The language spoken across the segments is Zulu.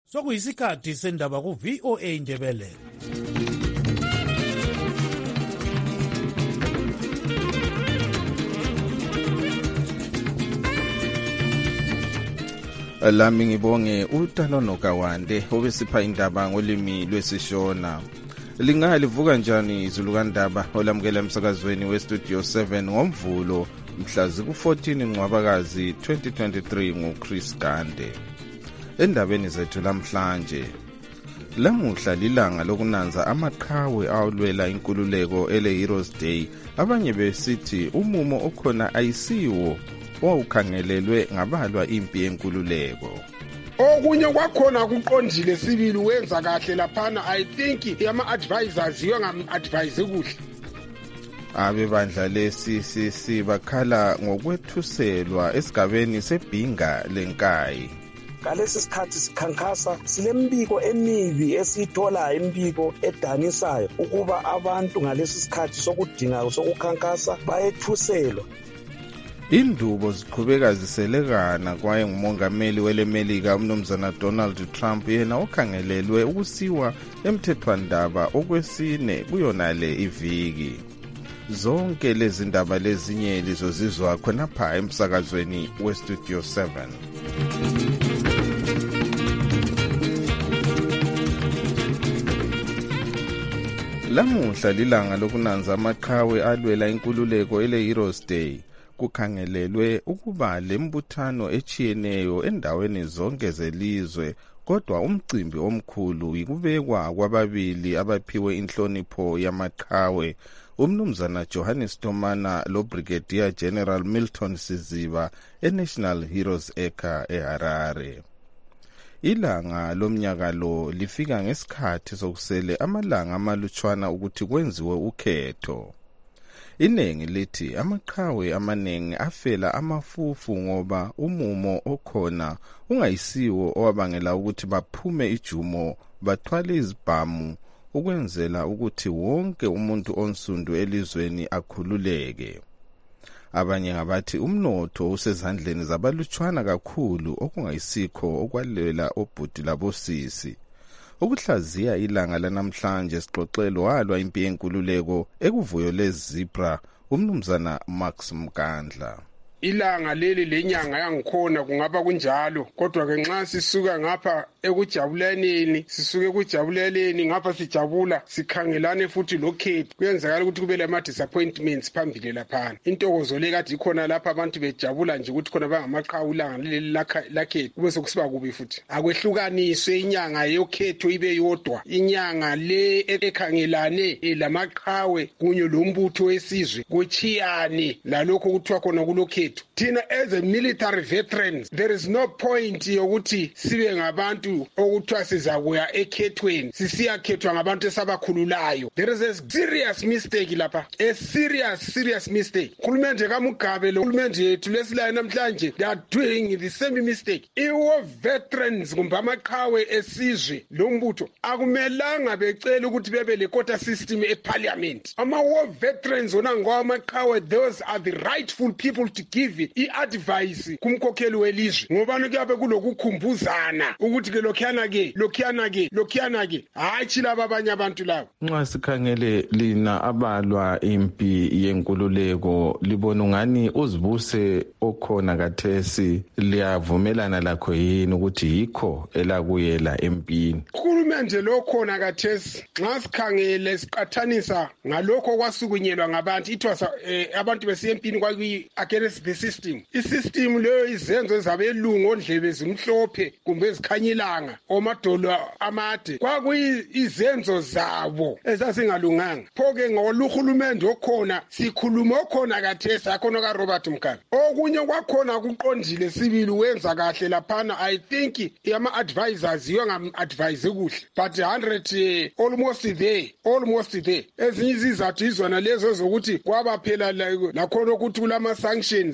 Sokuyisikhathi sendaba ku VOA Indebele. Lami ngibonge uTanono Kawande obesipha indaba ngolimi lwesishona. Lingalivuka njani izulukandaba olamukela emsakazweni weStudio 7 ngoMvulo mhla ziku-14 Ncwabakazi 2023 nguChris Gande. Endabeni zethu lamhlanje, lamuhla lilanga lokunanza amaqhawe awulwela inkululeko ele-Heroes Day. Abanye besithi umumo okhona ayisiwo owawukhangelelwe ngabalwa impi yenkululeko. Okunye kwakhona kuqondile sibili wenza kahle laphana. I think ama-advisors yongam-advise kuhle. Abebandla le-CCC bakhala ngokwethuselwa esigabeni sebhinga lenkayi. Ngalesi sikhathi sikhankasa silembiko emibi esiyithola imbiko edanisayo ukuba abantu ngalesi sikhathi sokudinga sokukhankasa bayethuselwa. Indubo ziqhubeka ziselekana kwaye ngumongameli welemelika umnumzana Donald Trump yena okhangelelwe ukusiwa emthethwandaba okwesine kuyonale iviki. Zonke lezi ndaba lezinye lizozizwa khonapha emsakazweni weStudio 7. Lamuhla lilanga lokunanza amaqhawe alwela inkululeko ele-Heroes Day. Kukhangelelwe ukuba lembuthano echiyeneyo endaweni zonke zelizwe, kodwa umcimbi omkhulu yikubekwa kwababili abaphiwe inhlonipho yamaqhawe, umnumzana Johannes Tomana lo Brigadier General Milton Siziba eNational Heroes Acre eHarare. Ilanga lomnyaka lo lifika ngesikhathi sokusele amalanga amalutshwana ukuthi kwenziwe ukhetho. Inengi lithi amaqhawe amanengi afela amafufu ngoba umumo okhona ungayisiwo owabangela ukuthi baphume ijumo bathwale izibhamu ukwenzela ukuthi wonke umuntu onsundu elizweni akhululeke. Abanye ngabathi umnotho usezandleni zabalutshwana kakhulu okungayisikho okwalwela obhuti labosisi. Ukuhlaziya ilanga lanamhlanje sixoxelo walwa impi yenkululeko ekuvuyo leZebra umnumzana Max Mkandla. Ilanga leli lenyanga yangikhona kungaba kunjalo, kodwa ke nxa sisuka ngapha ekujabulaneni sisuke kujabuleleni ngapha sijabula sikhangelane futhi lokhetho kuyenzakala ukuthi kube lama disappointments phambili laphana. Intokozo le kade ikhona lapha abantu bejabula nje ukuthi khona bangamaqhawe ilanga leli lakhetho kube sokusiba kubi futhi. Akwehlukaniswe inyanga yokhetho ibe yodwa, inyanga le ekhangelane lamaqhawe kunye lombutho wesizwe kuchiyane lalokho kuthiwa khona kulokhetho. Thina as a military veterans, there is no point yokuthi sibe ngabantu okuthiwa sizakuya ekhethweni sisiyakhethwa ngabantu esabakhululayo. There is a serious mistake lapha, a serious mistake. Khulumente kaMugabe lo khulumente yethu lesilayo namhlanje, they are doing the same mistake. Iwo veterans kumbe amaqhawe esizwe lombutho akumelanga becela ukuthi bebe le quota system eparliament. Ama-war veterans ona ngwamaqhawe, those are the rightful people to give i-advice kumkhokheli welizwe. Ngobani kuyabe kulokukhumbuzana ukuthi ke lokhiyana ke hayi laba abanye abantu labo. Nxa sikhangele lina abalwa impi yenkululeko libona ungani uzibuse okhona kathesi liyavumelana lakho yini ukuthi yikho elakuyela empini? Uhulumende lokhona kathesi nxa sikhangele siqathanisa ngalokho kwasukunyelwa ngabantu ithwasa abantu besiyempini kwakuyi against the system. Isystem leyo izenzo ezabelungu ondlebe zimhlophe kumbe ezikhanyilanga omadolo amade kwakuyizenzo zabo ezazingalunganga. Phoke ngoluhulumende okhona sikhuluma okhona kathesi akhona kaRobert Mugabe. Okunye kwakhona kuqondile sibili wenza kahle laphana. I think ama-advisors yongam-advise kuhle, but 100 almost there. Ezinye izizathu izona lezo zokuthi kwaba phela lakhona ukuthi kulama sanctions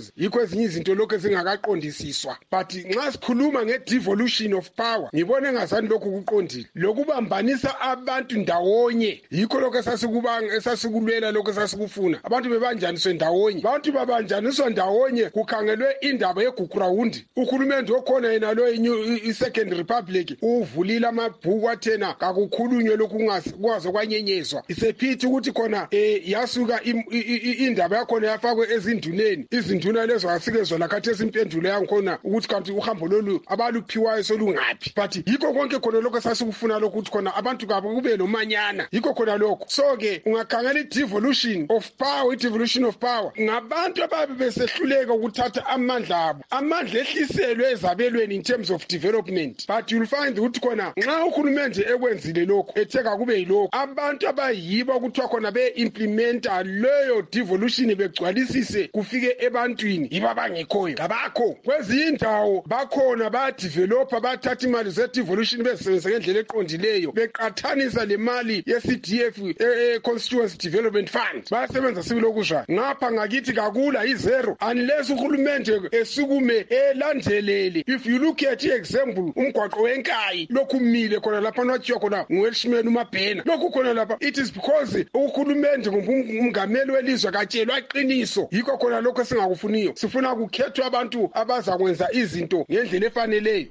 laws yikho ezinye izinto lokho ezingakaqondisiswa but nxa sikhuluma nge-devolution of power ngibone ngazani lokhu kuqondile lokubambanisa abantu ndawonye yikho lokho esasikulwela lokho esasikufuna abantu bebanjaniswe ndawonye abantu babanjaniswa ndawonye kukhangelwe indaba yeGugurawundi uhulumende okhona yena lo i-Second Republic uvulile amabhuku athena kakukhulunywe lokhu kungaze kwanyenyezwa isephithi ukuthi khona yasuka indaba yakhona yafakwe ezinduneni izinduna lezo asikezwe lakhathesi impendulo yankhona ukuthi kanti uhambo lolu abaluphiwayo solungaphi but yikho konke khona lokho sasikufuna lokho ukuthi khona abantu kabo kube nomanyana yikho khona lokho so ke ungakhangela i-devolution of power ngabantu ababe besehluleka ukuthatha amandla abo amandla ehliselwe ezabelweni in terms of development but you'll find ukuthi khona nxa uhulumende ekwenzile lokho etheka kube yilokho abantu abayibo kuthiwa khona be-implementa leyo devolution begcwalisise kufike ebantwini yibo abangekhoyo ngabakho kwezinye indawo bakhona bayadevelopa bathatha imali ze-devolution bezisebenzisa ngendlela eqondileyo beqathanisa le mali ye-CDF Constituency Development Fund bayasebenza sibilokuzwa ngapha ngakithi kakula izero unless uhulumende esukume elandelele if you look at i-example umgwaqo wenkayi lokhu umile khona lapha nathiwa khona nguwelshman umabhena lokhu khona lapha it is because uhulumende umngameli welizwe katshelwa iqiniso yikho khona lokho esingakufuniyo sifuna kukhethwe abantu abazakwenza izinto ngendlela efaneleyo.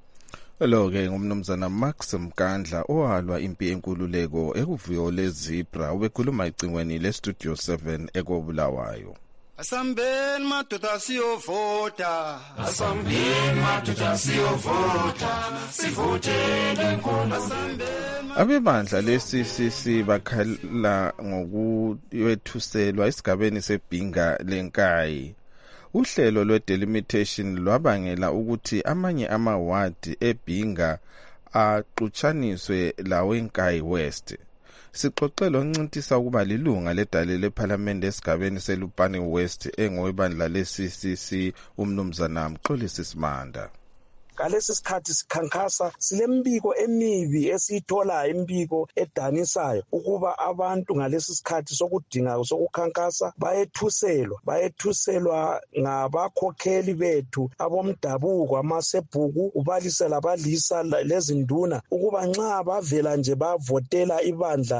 Lo-ke ngumnumzana Max Mkandla owalwa impi yenkululeko ekuvuyo leZebra ubekhuluma icingweni leStudio 7 ekobulawayo. Asambeni madoda siyovota asambeni madoda siyovota sivotele inkulumo Abebandla leCCC bakhala ngokuwethuselwa esigabeni seBhinga lenkayi. Uhlelo lwe-delimitation lwabangela ukuthi amanye amawadi eBhinga axutshaniswe lawenkayi West. Sixoxelo ncintisa ukuba lilunga ledale leParliament esigabeni seLupane West engowebandla leCCC umnumzana Mxolisi Simanda. Ngalesi sikhathi sikhankasa silembiko emibi esiyithola imbiko edanisayo ukuba abantu ngalesi sikhathi sokudinga sokukhankasa bayethuselwa ngabakhokheli bethu abomdabuko amasebhuku ubalisela balisa lezinduna ukuba nxa bavela nje bavotela ibandla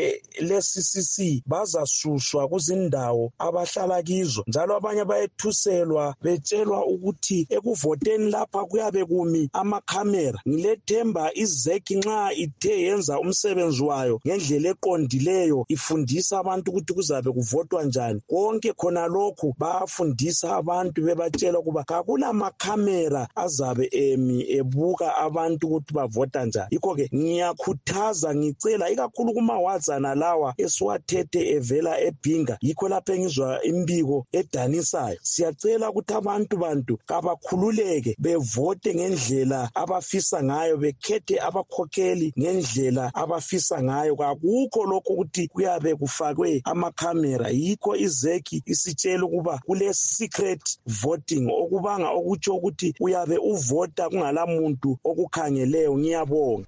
le-CCC bazasuswa kuzindawo abahlala kizo njalo abanye bayethuselwa betshelwa ukuthi ekuvoteni lapha kuyabe kumi amakhamera ngilethemba izeki nxa ithe yenza umsebenzi wayo ngendlela eqondileyo ifundisa abantu ukuthi kuzabe kuvotwa njani konke khona lokhu bayafundisa abantu bebatshela kuba kakula makhamera azabe ebuka abantu ukuthi bavota njani yikho ke ngiyakhuthaza ngicela ikakhulu kumawazana lawa esiwathethe evela eBhinga yikho lapho engizwa imbiko edanisayo siyacela ukuthi abantu kabakhululeke bevote ngendlela abafisa ngayo bekhethe abakhokheli ngendlela abafisa ngayo kakukho lokho ukuthi kuyabe kufakwe amakhamera yikho izeki isitshela ukuba kule secret voting okubanga okutsho ukuthi uyabe uvota kungalamuntu okukhangeleyo ngiyabonga.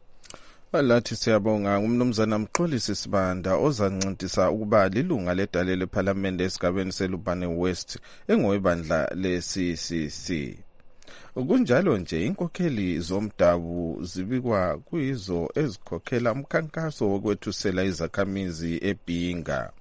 Lathi siyabonga umnumzana Mxolisi Simanda ozancintisa ukuba lilunga ledale leParliament esigabeni seLupane West engowebandla leCCC. Kunjalo nje inkokheli zomdabu zibikwa kuyizo ezikhokhela umkhankaso wokwethusela izakhamizi eBhinga.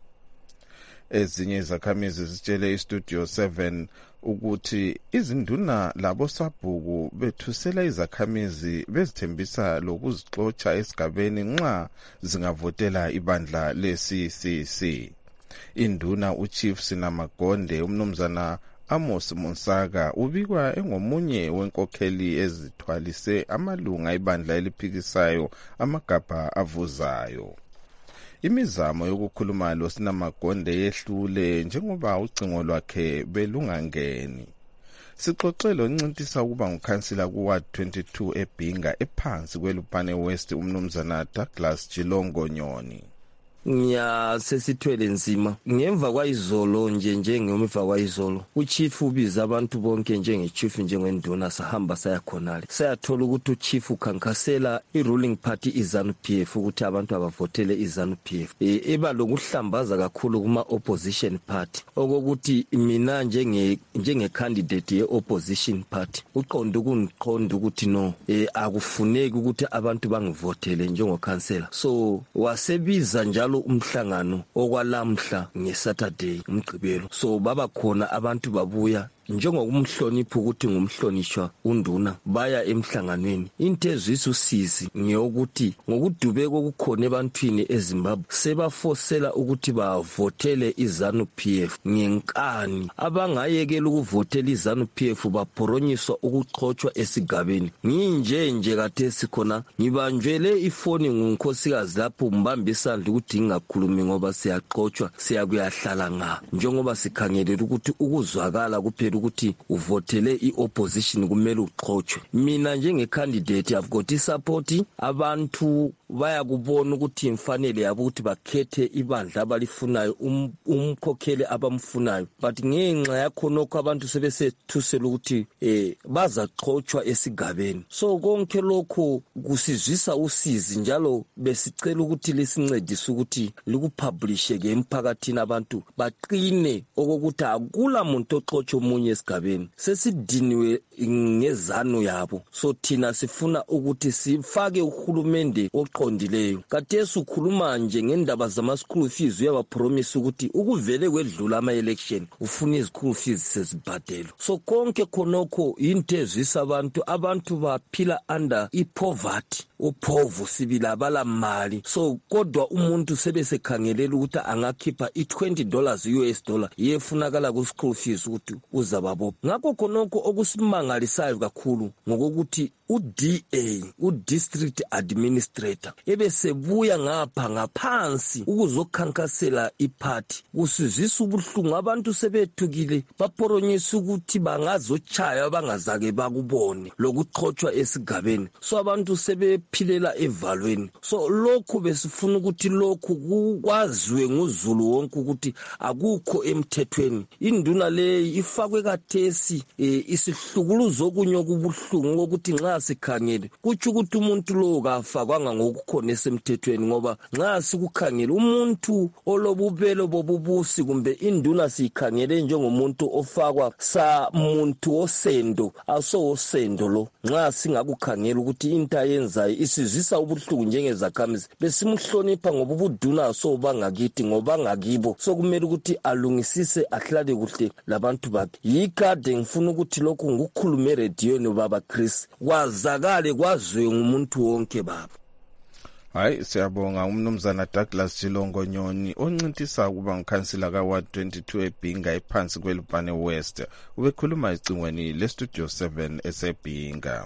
Ezinye izakhamizi zitshele iStudio 7 ukuthi izinduna labo sabhuku bethusela izakhamizi bezithembisa lokuzixoxa esigabeni nxa zingavotela ibandla leCCC. Induna uChief Sinamagonde umnumzana Amos Monsaka ubikwa engomunye wenkokheli ezithwalise amalunga ibandla eliphikisayo amagabha avuzayo. Imizamo yokukhuluma lo Sinamagonde yehlule njengoba ucingo lwakhe belungangeni. Sixoxelo ncintisa ukuba ngukhansila kuWard 22 eBhinga ephansi kweLupane West umnumzana Douglas Jilongo Nyoni. sesithwele nzima ngemva kwayizolo ngemva kwayizolo uchief ubiza abantu bonke chief njengenduna sahamba sayakhonale sayathola ukuthi uchief ukhankasela i-ruling party iZANU-PF ukuthi abantu abavotele iZANU-PF eba lokuhlambaza kakhulu kuma-opposition party okokuthi mina njenge-candidate ye-opposition party uqonda ukuthi no akufuneki ukuthi abantu bangivotele njengokhansela so wasebiza njalo umhlangano okwalamhla ngeSaturday umgqibelo so baba khona abantu babuya njengokumhlonipha ukuthi ngumhlonishwa unduna baya emhlanganweni into ezwisa usizi ngeyokuthi ngokudubeka okukhona ebantwini eZimbabwe sebafosela ukuthi bavotele iZANU-PF ngenkani abangayekela ukuvotela iZANU-PF baphronyiswa ukuxoxwa esigabeni nje kade sikhona ngibanjwele ifoni ngunkosikazi lapho mbamba isandla ukuthi ngingakhulumi ngoba siyaxoxwa siyakuyahlala njengoba sikhangelela ukuthi ukuzwakala kuphela ukuthi uvotele i-opposition kumele uxoxwe mina njenge-candidate I've got i-support abantu bayakubona ukuthi imfanele yabo ukuthi bakhethe ibandla abalifunayo umkhokheli abamfunayo but ngenxa yakho nokho abantu sebesethusela ukuthi bazaxoxwa esigabeni so konke lokho kusizwisa usizi njalo besicela ukuthi lisincedise ukuthi likupublishe ke emphakathini abantu baqine okokuthi akula muntu oxoxa omunye esigabeni sesidiniwe ngezanu yabo so thina sifuna ukuthi sifake uhulumende oqondileyo kade sikhuluma nje ngendaba zama-school fees uyabapromise ukuthi ukuvele kwedlula ama-election ufuna izi-school fees sezibhadelo so konke khonokho into ezwisa abantu baphila under i-poverty uphovu sibila abalamali so kodwa umuntu sebesekhangelela ukuthi angakhipha $20 US yefunakala ku-school fees ukuthi uzababopha ngakho khonokho okusimangalisayo kakhulu ngokuthi uDA udistrict administrator ebesebuya ngaphansi ukuzokhankasela iparty kusizisa ubuhlungu abantu sebethukile baphronyisa ukuthi bangazochaya bangazake bakubone lokuxoxwa esigabeni so abantu sebephilela evalweni so lokho besifuna ukuthi lokho kukwaziwe nguzulu wonke ukuthi akukho emthethweni induna le ifakwe kathesi isihlukuluzo okunye okubuhlungu ukuthi nxa sikhangele kuthi ukuthi umuntu lo kafakwanga ngokukhona esemthethweni ngoba nxa sikukhangela umuntu olobubelo bobubusi kumbe induna sikhangele njengomuntu ofakwa muntu osendo osendo lo nxa singakukhangela ukuthi into ayenzayo isizisa ubuhlungu njengezakhamizi besimhlonipha ngoba ubuduna so bangakithi ngoba ngakibo so kumele ukuthi alungisise ahlale kuhle labantu bakhe yikade ngifuna ukuthi lokhu ngukhulume radiyweni baba Chris kwazakale kwaziwe ngumuntu wonke baba hayi siyabonga umnumzana Douglas Chilongo Nyoni oncintisa ukuba ngikhansila kaWard 22 eBhinga ephansi kweLupane West ubekhuluma ecingweni leStudio 7 eseBhinga.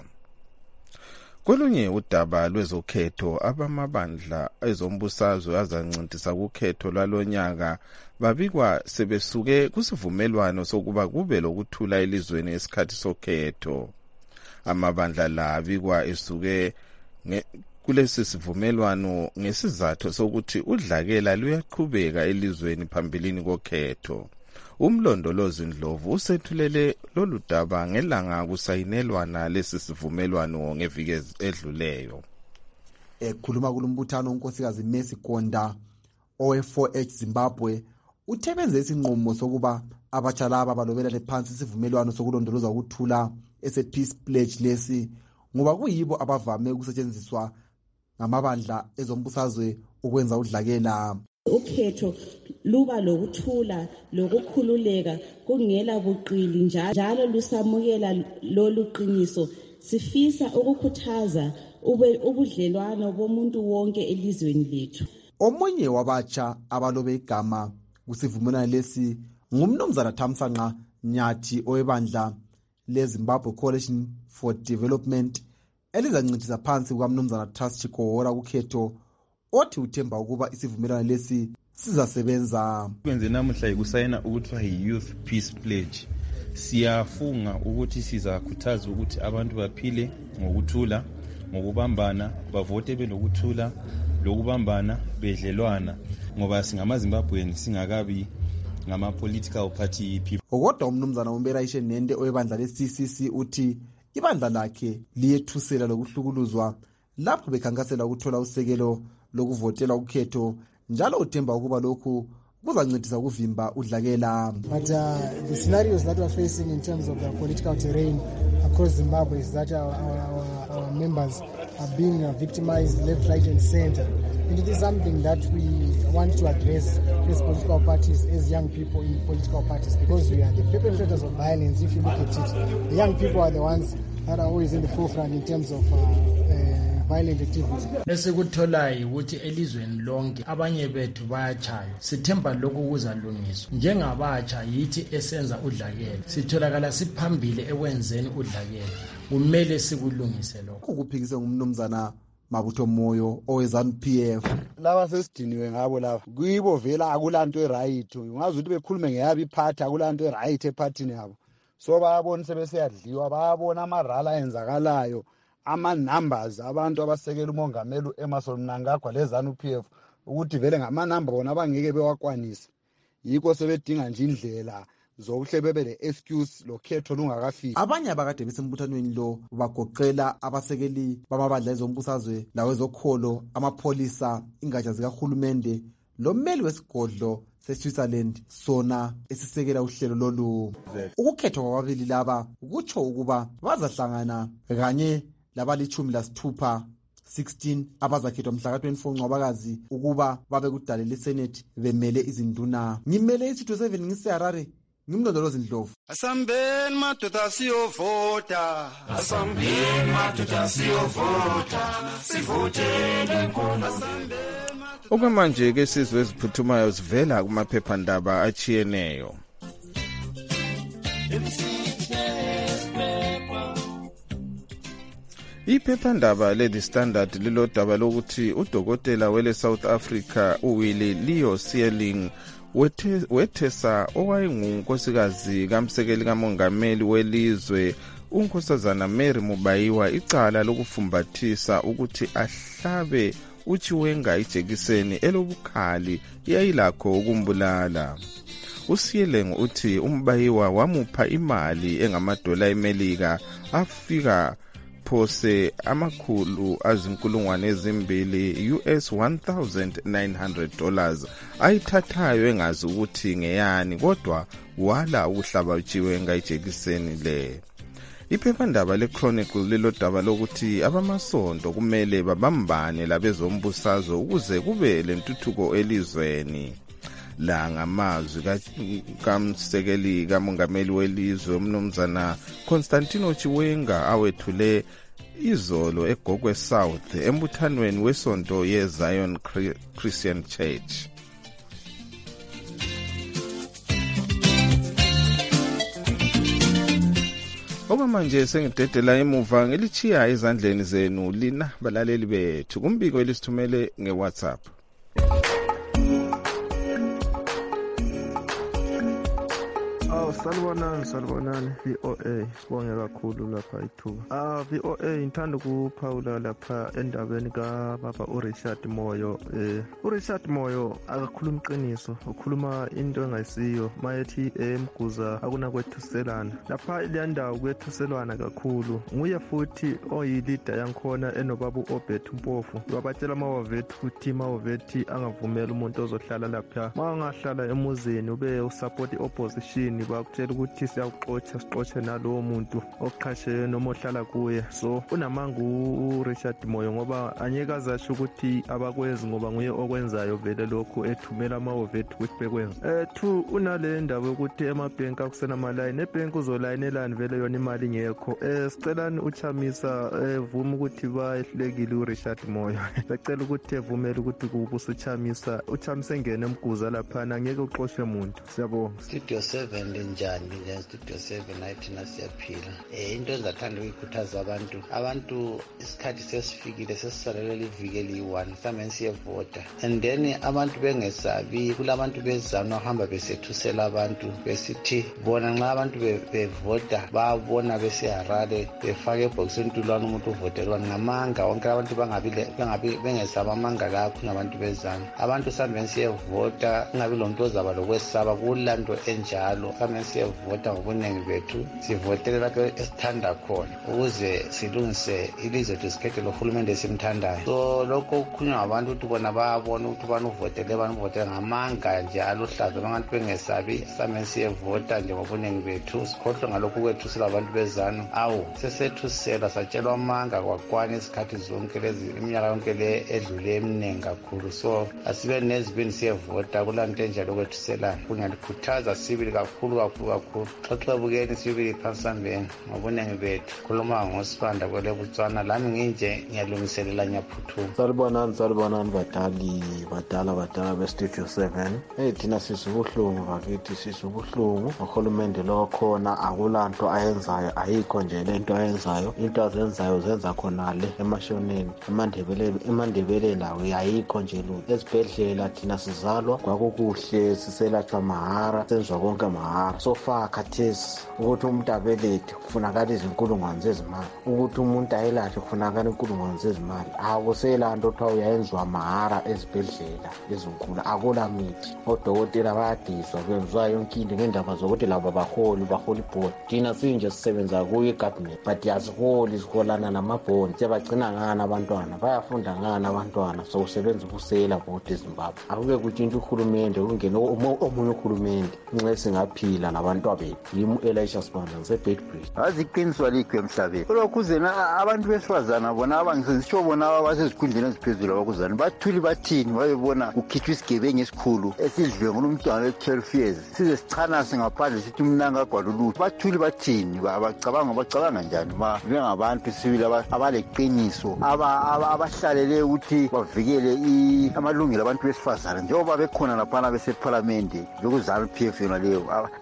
Kolunye udaba lwezokhetho abamabandla ezombusazwe azancintisa ukhetho lwalonyaka babikwa sebesuke kusivumelwano sokuba kube lokuthula elizweni esikhathi sokhetho. Amabandla la abikwa esuke kulesi sivumelwano ngesizathu sokuthi udlakela luyaqhubeka elizweni phambilini kokhetho. Umlondolozi Ndlovu usethulele lolu daba ngelanga kusayinelwana lesi sivumelwano ngeviki edluleyo. Ekhuluma kulombuthano unkosikazi Mercy Gonda owe4H Zimbabwe uthebenze isinqumo sokuba abatsha laba balobela phansi isivumelwano sokulondoloza ukuthula ese-Peace Pledge lesi ngoba kuyibo abavame ukusetshenziswa ngamabandla ezombusazwe ukwenza udlakela. Ukhetho luba lokuthula lokukhululeka kungela buqili njalo lusamukela lolu qiniso sifisa ukukhuthaza ubudlelwano bomuntu wonke elizweni lethu. Omunye wabatsha abalobe igama kusivumelwano lesi ngumnumzana Thamsanqa Nyathi owebandla leZimbabwe Coalition for Development elizancintisa phansi kukamnumzana Trust Chikora kukhetho othi uthemba ukuba isivumelwano lesi sizasebenza. Kwenze namuhla ikusayina ukuthiwa yi-Youth Peace Pledge. Siyafunga ukuthi sizakhuthaza ukuthi abantu baphile ngokuthula ngokubambana, bavote belokuthula, lokubambana, bedlelwana, ngoba singamaZimbabweni singakabi ngama-political party people. Kodwa umnumzana Umbera Ishenende oyebandla le-CCC uthi ibandla lakhe liyethusela lokuhlukuluzwa lapho bekhankasela ukuthola usekelo lokuvotela ukhetho, njalo uthemba ukuba lokhu kuzancedisa ukuvimba udlakela. But the scenarios that we're facing in terms of the political terrain across Zimbabwe is that our members are being victimized left, right and center. And it is something that we want to address as political parties, as young people in political parties, because we are the perpetrators of violence. If you look at it, the young people are the ones that are always in the forefront in terms of violent activity. Lesikutholayo ukuthi elizweni lonke abanye bethu bayachaya. Sithemba lokhu kuzalungiswa. Njengabatsha yithi esenza udlakela. Sitholakala siphambili ekwenzeni udlakela. Kumele sikulungise lokho. Ukuphikise ngumnumzana Mabutho Moyo oweZANU-PF. Laba sesidiniwe ngabo laba. Kuyibo vela akulanto eright. Ungazi ukuthi bekhulume ngeyabi iphathi akulanto eright ephathini yabo. So bayabona sebeseyadliwa, bayabona amarala enzakalayo. Ama-numbers abantu abasekela umongameli Emmerson Mnangagwa leZANU-PF ukuthi vele ngama-number bona abangeke bewakwanisa. Yikho sebedinga nje indlela zokuhle bebe le-excuse lokhetho lungakafiki. Abanye abakade besembuthanweni lo bagoqela abasekeli bamabandla ezombusazwe lawezokholo, amapholisa, ingatsha zikahulumende, lommeli wesigodlo se-Switzerland sona esisekela uhlelo lolu. Ukukhethwa kwababili laba kutsho ukuba bazahlangana kanye labali-16 abazakhethwa mhla ka-24 Ncwabakazi ukuba babe kudale leSenate bemele izinduna. Ngimele isitho 7 ngiseHarare, ngimlondolozi Ndlovu. Asambeni madoda siyovota, asambeni madoda siyovota, sivotele inkundla. Okwamanje ke sizwe eziphuthumayo zivela kumaphephandaba achiyeneyo. Iphephandaba le-The Standard lilodaba lokuthi udokotela wele South Africa uWillie Leo Sealing wethesa owayengunkosikazi kamsekeli kamongameli welizwe unkosazana Mary Mubayiwa icala lokufumbathisa ukuthi ahlabe uChiwenga ijekiseni elobukhali yayilakho ukumbulala. uSealing uthi uMbayiwa wamupha imali engamadola eMelika afika phose $2,200 US $1,900 ayithathayo engazi ukuthi ngeyani, kodwa wala ukuhlaba uChiwenga ijekiseni le. Iphephandaba le-Chronicle lilodaba lokuthi abamasonto kumele babambane labezombusazwe ukuze kube lentuthuko elizweni. La ngamazwi kamsekeli kamongameli welizwe umnumzana Constantino Chiwenga awethule izolo eGogwe South embuthanweni wesonto yeZion Christian Church. Okwamanje sengidedela emuva ngelichiya ezandleni zenu lina balaleli bethu kumbiko elisithumele ngeWhatsApp. Salibonani VOA, sibonge kakhulu lapha ithuba. VOA ngithanda ukuphawula lapha endabeni kaBaba uRichard Moyo. uRichard Moyo akakhuluma iqiniso, ukhuluma into engayisiyo. Mayethi eMguza akunakwethuselana. Lapha ile ndawo kwethuselwana kakhulu. Nguye futhi oyilida yankhona enobaba uObert Mpofu. Wabatshela amawavethi ukuthi amawavethi angavumela umuntu ozohlala lapha. Mangahlala emuzini ube usupport opposition bakutshela ukuthi siyakuxotsha nalowo muntu oqhashe noma ohlala kuye. So unamanga uRichard Moyo ngoba anyeke azasho ukuthi abakwenzi ngoba nguye okwenzayo vele lokho ethumela amawavethi ukuthi bekwenza. Two unale ndaba ukuthi emabhenki akusenamalayini, ebhenki uzolayinelani vele yona imali ngekho. Sicelani uChamisa evuma ukuthi bayehlulekile uRichard Moyo. Becela ukuthi evumele ukuthi kubusa uChamisa engene eMguza lapha angeke uxoshwe umuntu. Siyabonga. Studio 7 njani njengestudio 7 nathina siyaphila. Into engizathanda ukuyikhuthaza abantu isikhathi sesifikile sesisalele liviki eliyi-1 mhlawumbe siyevota, and then abantu bengesabi, kulabantu bezana ohamba besethusela abantu besithi bona nxa abantu bevota babona beseharare befake ebhokisini intulwana umuntu uvotela ngamanga wonke abantu bengesaba amanga lakho nabantu bezana. Abantu mhlawumbe siyevota kungabi lo muntu ozaba lokwesaba kulanto enjalo. Mhlawumbe siyevota ngobunengi bethu sivotele lapho esithanda khona ukuze silungise ilizwe lethu sikhethe lo hulumende esimthandayo. So lokho kukhulunywa ngabantu ukuthi bona bayabona ukuthi banuvotele ngamanga njalo hlazo abantu bengesabi. Mhlawumbe siyevota nje ngobunengi bethu sikhohlwe ngalokhu kwethusela abantu bezana. Sesethusela satshelwa amanga kwakwana isikhathi zonke lezi iminyaka yonke le edlule eminingi kakhulu. So asibe nezibini siyevota kulanto enjalo kwethuselana. Kungalikhuthaza sibili kakhulu. Xexebukeni sibili phansambeni ngobunengi bethu. Khuluma ngosibanda kwele Botswana, lami nginje ngiyalungiselela ngiyaphuthuma. Salibonani badala bestudio 7. Thina sisubuhlungu bakithi, sisubuhlungu. Uhulumende lo khona akulanto ayenzayo, ayikho nje lento ayenzayo. Into azenzayo zenza khonale emashoneni, emandebeleni lawo ayikho nje lutho. Esibhedlela thina sizalwa kwakukuhle, siselatshwa mahara, senzwa konke mahara. So far khathesi ukuthi umuntu abelethe kufunakala izinkulungwane zezimali, ukuthi umuntu ayelathe kufunakala inkulungwane zezimali. Akuselanto kuthiwa uyayenzwa mahara ezibhedlela ezinkulu, akula mithi. Odokotela bayadiswa benziwa yonke into ngendaba zokuthi labo baholi ibhodi. Thina sinje sisebenza kuyo igovernment but yasiholi siholana namabhoni. Sebagcina ngani abantwana, bayafunda ngani abantwana, sokusebenza ubusela bhodi eZimbabwe. Akuke kutshintshe uhulumende kungene omunye uhulumende nxa singaphila nabantwana bethu. Yimi Elisha Sibanda ngiseBedbridge. Aziqiniswa likho emhlabeni. Lokhuze abantu besifazana bona abangisisho bona abasezikhundleni eziphezulu abakuzana bathuli bathini bayebona kukhitshwa isigebengu esikhulu esidliwe ngumntwana we-12 years size sichana singaphandle sithi umnanga agwalulutho. Bathuli bathini, bacabanga njani ma bengabantu sibili abaleqiniso abahlalele ukuthi bavikele amalungelo abantu besifazana njengoba bekhona laphana beseparlamente bekuzana PF yona leyo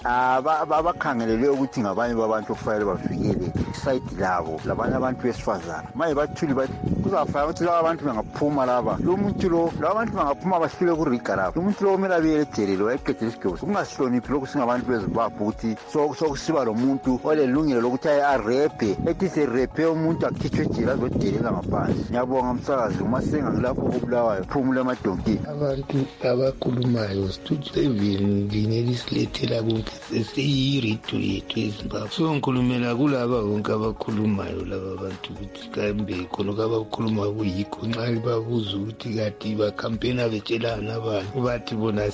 abakhangelele ukuthi ngabanye babantu okufanele bavikele isayidi labo labanye abantu besifazana. Maye bathuli kuzafanele ukuthi laba abantu bengaphuma laba abantu bangaphuma bahlule kuriga lapho. Umuntu lo kumele abiyele lo eqedile isigwebo kungasihloniphi lokhu singabantu beZimbabwe ukuthi sokusiba lo muntu olelungelo lokuthi arepe ethi serepe umuntu akhitshwe ejele azodelela ngaphansi. Ngiyabonga msakazi uMasenga ngilapho kubulawayo phumula emadonki. Abantu abakhulumayo studio 7 linelisilethela konke sesiyiritu yethu eZimbabwe. So ngikhulumela kulaba bonke abakhulumayo laba bantu ukuthi kambe khona abakhuluma kuyikho nxa babuza ukuthi kati bakampena betshelana abantu bathi bona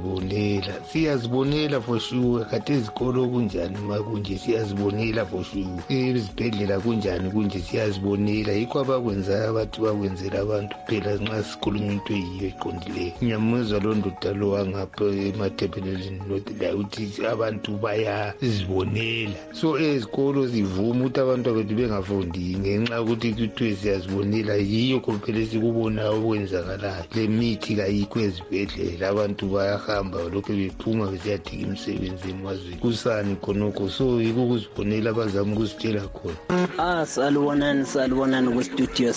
siyazibonela for sure. Kati ezikolo kunjani makunje siyazibonela for sure. Ezibhedlela kunjani kunje siyazibonela. Yikho abakwenzayo abathi bakwenzela abantu phela nxa sikhuluma into eyiyo eqondileyo. Ngiyamuzwa lo ndoda lo wangapha ematebelelini la ukuthi abantu bayazibonela. So ezikolo zivuma ukuthi abantu bethu bengafundi ngenxa ukuthi kuthiwe siyazibonela. Yiyo phela sikubona okwenzakalayo. Le mithi kayikho ezibhedlela, abantu bayahamba lokho bephuma besiyadinga imisebenzi emazweni. Kusani khonokho? So yikho ukuzibonela abazama ukusitshela khona. Salibonani kustudio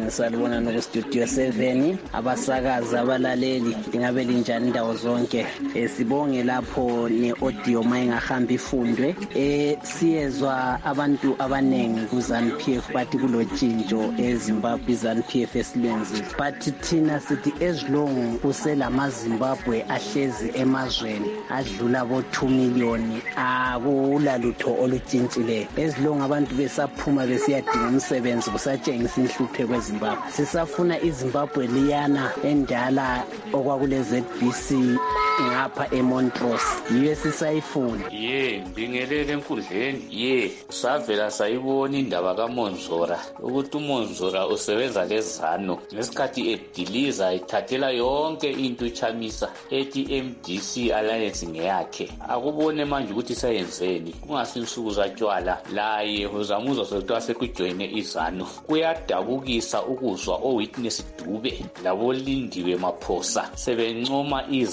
7 abasakazi abalaleli ingabe linjani indawo zonke. Sibonge lapho ne-audio mayingahamba ifundwe. Siyezwa abantu abanengi kuZANU-PF bathi kulotshintsho eZimbabwe iZANU-PF esilenzile, but thina sithi as long kuselamaZimbabwe ahlezi emazweni adlula bo2 million akulalutho olutshintshileyo. As long abantu besaphuma besiyadinga umsebenzi kusatshengisa inhlupho eZimbabwe. Sisafuna iZimbabwe liyana endala okwakule ZBC ngapha eMontrose, yiyo esisayifuna. Bingelele enkundleni. Savela sayibona indaba kaMonzora ukuthi uMonzora usebenza leZANU ngesikhathi ediliza ethathela yonke into ichamisa ethi MDC alliance ngeyakhe. Akubone manje ukuthi sayenzeni, kungasinsuku zatshwala laye uzamuzwa sekuthiwa sekujoyine iZANU. Kuyadabukisa ukuzwa owitness Dube labolindiwe Maphosa sebencoma iZANU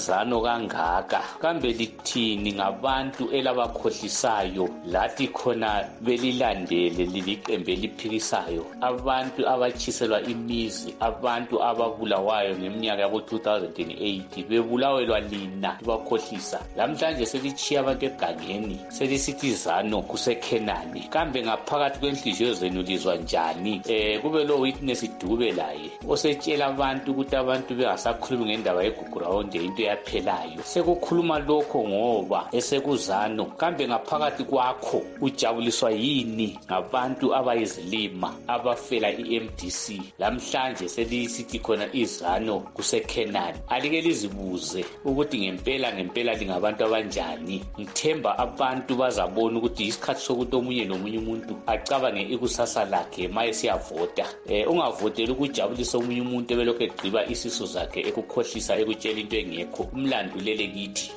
kangaka kambe lithini ngabantu elabakhohlisayo lathi khona belilandele liliqembe eliphikisayo, abantu abatshiselwa imizi, abantu ababulawayo ngeminyaka yabo 2008 bebulawelwa lina libakhohlisa. Lamhlanje selitshiya abantu egangeni selisithi ZANU kuseKhenani. Kambe ngaphakathi kwenhliziyo zenu lizwa njani? Kube lo witness Dube laye osetshela abantu ukuthi abantu bengasakhulumi ngendaba yeGugurawonde into yaphelayo. Sekukhuluma lokho ngoba esekuzano. Kambe ngaphakathi kwakho ujabuliswa yini ngabantu abayizilima abafela iMDC? Lamhlanje selisithi khona izano kuseKhenani. Alike lizibuze ukuthi ngempela lingabantu abanjani. Ngithemba abantu bazabona ukuthi isikhathi sokuthi omunye nomunye umuntu acabange ikusasa lakhe maye siyavota. Ungavotela ukujabulisa omunye umuntu ebelokhu egqiba isisu zakhe ekukhohlisa ekutshela into engekho. Umlando lele kithi.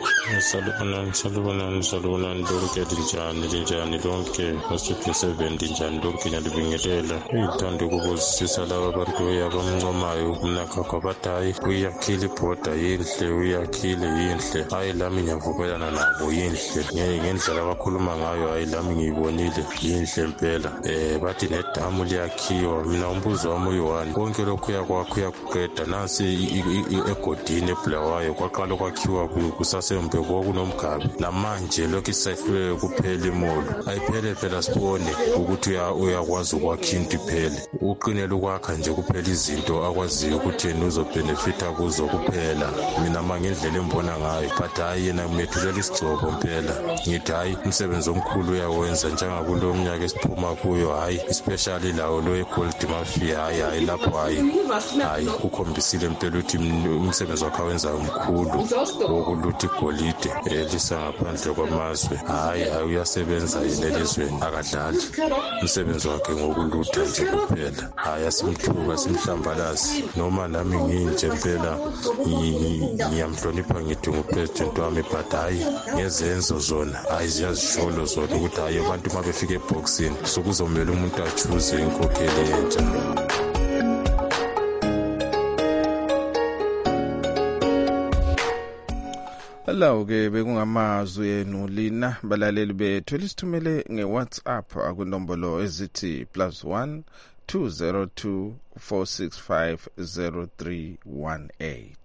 Salubonani lonke linjani lonke basuke 7 njani lonke nyalibingelela. Ngithanda ukubuzisisa laba abantu abamncomayo umnakho abadayi uyakhile ibhoda yinhle uyakhile yinhle. Hayi lami ngiyavumelana nabo yinhle. Ngendlela abakhuluma ngayo hayi lami ngiyibonile yinhle impela. Bathi nedamu liyakhiwa. Mina umbuzo wami uyi-1 konke lokhu yakwakho yakuqeda nansi egodini eBulawayo kwaqala kwakhiwa kusasembe kunomgabi. Namanje lokhu isahlwe kuphela imolo. Ayiphele phela sibone ukuthi uyakwazi ukwakha into iphele. Uqinele ukwakha nje kuphela izinto akwaziyo ukuthi yena uzobenefita kuzo kuphela. Mina mangendlela embona ngayo but hayi yena umethulela isigcobo impela. Ngithi hayi umsebenzi omkhulu uyawenza njengakulo mnyaka esiphuma kuyo hayi especially lawo lo eGold Mafia hayi lapho hayi ukhombisile impela ukuthi umsebenzi wakhe awenza umkhulu wokulutha igolide elisa ngaphandle kwamazwe. Hayi uyasebenza yena elizweni akadlali umsebenzi wakhe ngokulutha nje kuphela. Hayi asimthuka simhlambalazi noma nami nginje impela ngiyamhlonipha ngithi ngupresident wami but hayi ngezenzo zona hayi ziyazisholo zona ukuthi hayi abantu mabefika eboxini sokuzomela umuntu achuze inkokheli yentsha. Hello ke bekungamazwi enu lina balaleli bethu lisithumele ngeWhatsApp akunombolo ezithi +1 202 465 0318.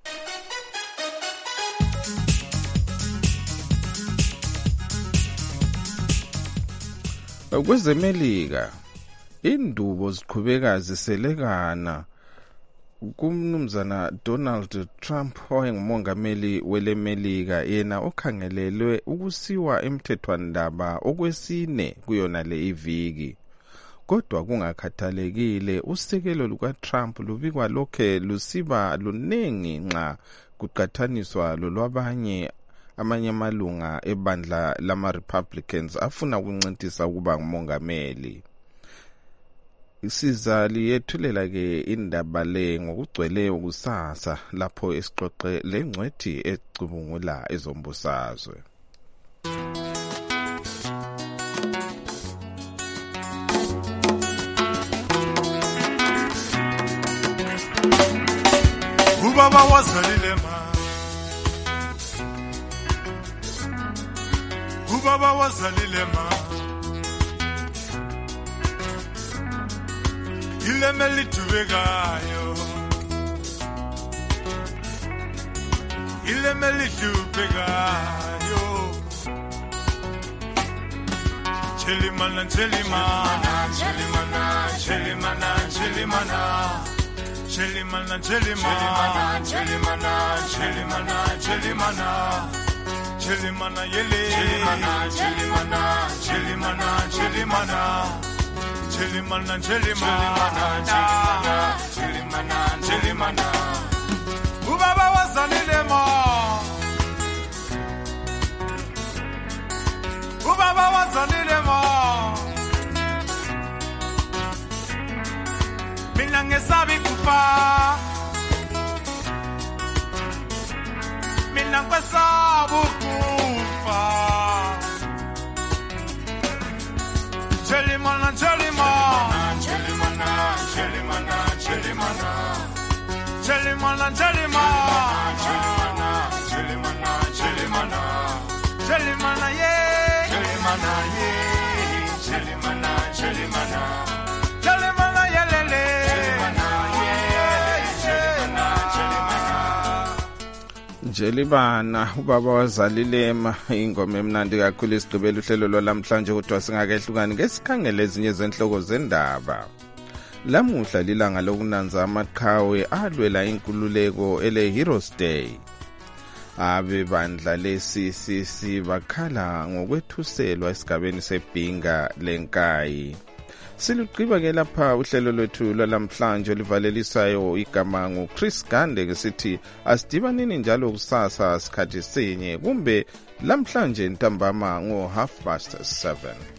Kwezemelika indubo ziqhubeka ziselekana kumnumzana Donald Trump oyengumongameli welemelika yena okhangelelwe ukusiwa emthethwandaba okwesine kuyona le iviki. Kodwa kungakhathalekile usekelo lukaTrump lubikwa lokhe lusiba luningi nxa kuqathaniswa lolwabanye amanye amalunga ebandla lama-Republicans afuna ukuncintisa ukuba ngumongameli. Isizali yethulela ke indaba le ngokugcwele ukusasa lapho esixoxe lengcwethi ecubungula ezombusazwe. Ubaba wazalile ma Ubaba wazalile ma Ilemeli tubekayo Ilemeli tubekayo Chelimana chelimana chelimana chelimana chelimana Chelimana chelimana chelimana chelimana chelimana Chelimana yele chelimana chelimana chelimana chelimana Chelimana chelimana Ubaba wazalile mo Ubaba wazalile mo Mina ngesabi kufa Mina ngesabi kufa Chelimana chelimana chelimana chelimana chelimana chelimana chelimana chelimana Jelibana ubaba wazalilema ingoma emnandi kakhulu isigqibela uhlelo lwalamhlanje kodwa singakehlukani ngesikhangele ezinye zenhloko zendaba. Lamuhla lilanga lokunanza amaqhawe alwela inkululeko ele Heroes Day. Abe bandla le-CCC bakhala ngokwethuselwa esigabeni seBhinga lenkayi. Silugqiba ke lapha uhlelo lwethu lwalamhlanje olivalelisayo igama nguChris Gande ngesithi asidibanini njalo kusasa sikhathi sinye kumbe lamhlanje ntambama ngo 7:30.